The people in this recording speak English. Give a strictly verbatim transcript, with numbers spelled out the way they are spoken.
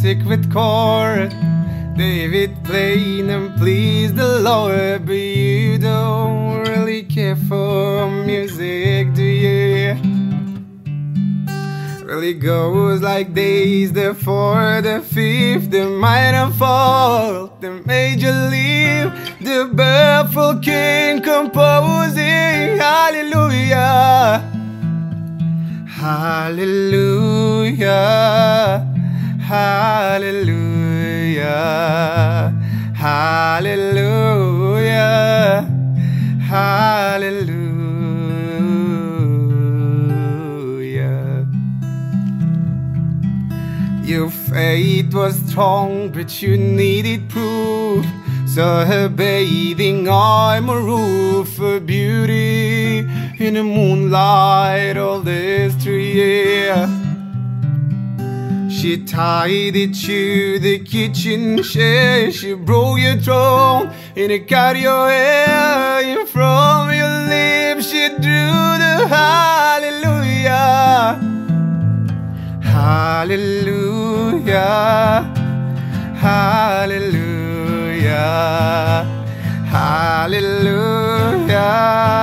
music with chord. David playing and please the Lord, but you don't really care for music, do you? Really goes like days, the fourth, the fifth, the minor fall, the major leave, the baffled king composing. Hallelujah, hallelujah, hallelujah, hallelujah, hallelujah. Your faith was strong, but you needed proof. So her bathing on a roof, for beauty in the moonlight all this year. She tied it to the kitchen chair. She broke your throne and it cut your hair. And from your lips she drew the hallelujah, hallelujah, hallelujah, hallelujah.